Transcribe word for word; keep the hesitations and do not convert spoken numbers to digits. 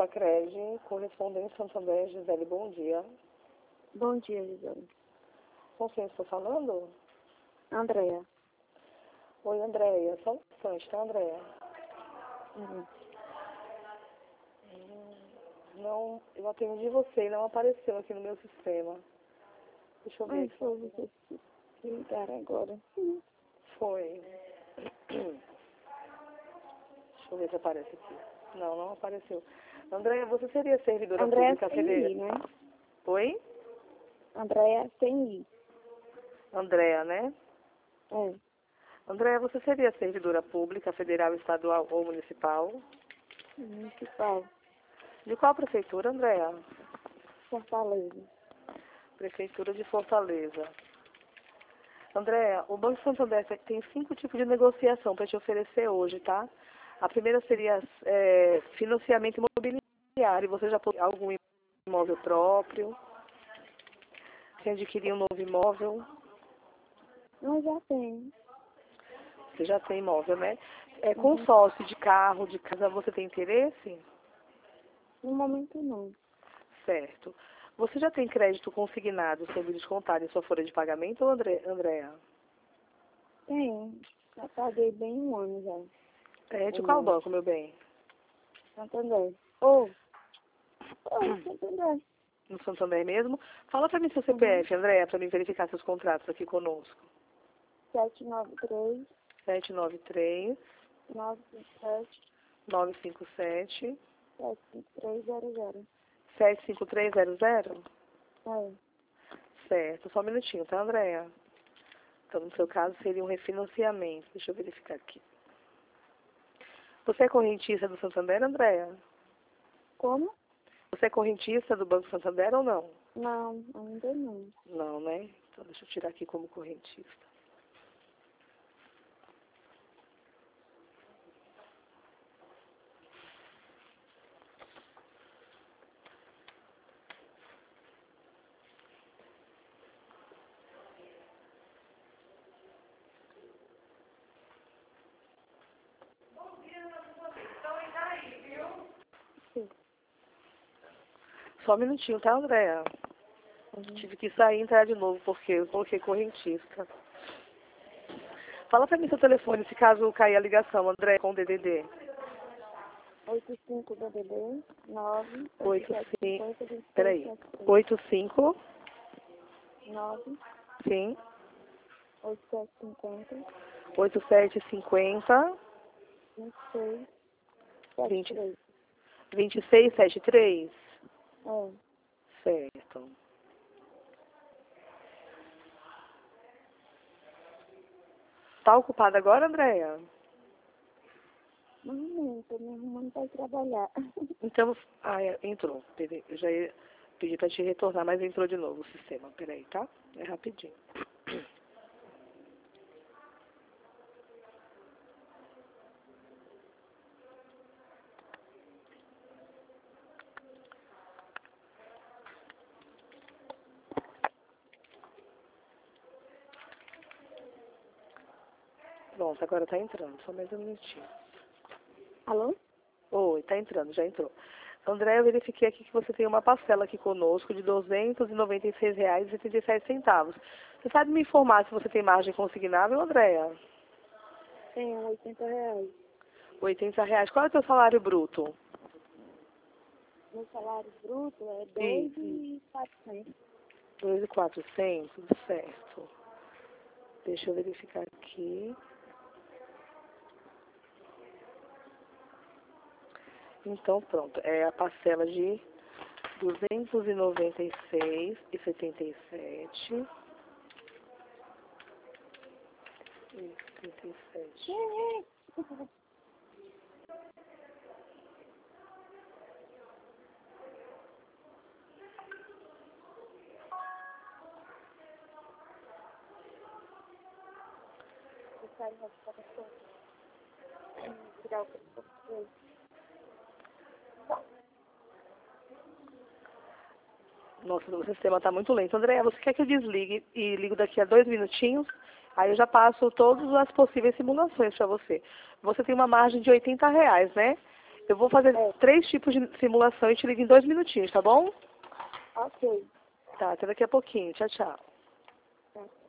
Facred, correspondente Santander, Gisele, bom dia. Bom dia, Gisele. Com quem estou falando? Andréa. Oi, Andréia. Só um instante, tá, Andréia? Uhum. Hum, Não, eu atendi você e não apareceu aqui no meu sistema. Deixa eu ver Ai, aqui. foi você que ligaram agora. Sim. Foi. Deixa eu ver se aparece aqui. Não, não apareceu. Andréia, você seria servidora Andréa pública sem federal? I, né? Oi? Andréa sem I. Andréia, né? É. Andréia, você seria servidora pública, federal, estadual ou municipal? Municipal. De qual prefeitura, Andréia? Fortaleza. Prefeitura de Fortaleza. Andréia, o Banco Santander tem cinco tipos de negociação para te oferecer hoje, tá? A primeira seria é, financiamento imobiliário. Você já possui algum imóvel próprio? Quer adquirir um novo imóvel? Nós já tem. Você já tem imóvel, né? É, Uhum. consórcio de carro, de casa, você tem interesse? No momento não. Certo. Você já tem crédito consignado sobre descontado em sua folha de pagamento, ou André, Andréa? Tem. Já paguei bem um ano já. É, de Um qual ano. banco, meu bem? Santander. Ô. Ô, Santander. No Santander mesmo? Fala para mim seu Uhum. C P F, Andréa, para mim verificar seus contratos aqui conosco. sete nove três, sete nove três, nove cinco sete, nove cinco sete, sete cinco três zero zero. sete cinco três zero zero? É. Certo, só um minutinho, tá, Andréa? Então, no seu caso, seria um refinanciamento. Deixa eu verificar aqui. Você é correntista do Santander, Andréa? Como? Você é correntista do Banco Santander ou não? Não, ainda não. Não, né? Então, deixa eu tirar aqui como correntista. Sim. Só um minutinho, tá, Andréa? Uhum. Tive que sair e entrar de novo, porque eu coloquei correntista. Fala pra mim seu telefone, se caso cair a ligação, André, com o D D D. oito cinco D D D nove oito sete cinco, cinco zero seis peraí, sete três oito cinco, nove sim, oito sete cinco zero oito sete cinco zero, vinte e seis sete três. vinte e seis setenta e três. É. Certo. Tá ocupada agora, Andréia? Mas não, tô me arrumando para trabalhar. Então, ah, é, entrou. Peraí, eu já ia pedir pra te retornar, mas entrou de novo o sistema. Peraí, tá? É rapidinho. Pronto, agora tá entrando. Só mais um minutinho. Alô? Oi, tá entrando, já entrou. André, eu verifiquei aqui que você tem uma parcela aqui conosco de duzentos e noventa e seis reais e setenta e sete centavos. Você sabe me informar se você tem margem consignável, Andréia? Tenho oitenta reais. oitenta reais. Qual é o teu salário bruto? Meu salário bruto é dois Isso. mil e quatrocentos. dois mil e quatrocentos, certo. Deixa eu verificar aqui. Então, pronto. É a parcela de duzentos e noventa e seis reais e setenta e sete. E setenta e sete. Eu quero retirar as coisas. Tirar o preço. Nossa, o sistema está muito lento. André, você quer que eu desligue e ligo daqui a dois minutinhos? Aí eu já passo todas as possíveis simulações para você. Você tem uma margem de oitenta reais, né? Eu vou fazer É. três tipos de simulação e te ligo em dois minutinhos, tá bom? Ok. Tá, até daqui a pouquinho. Tchau, tchau. Tá.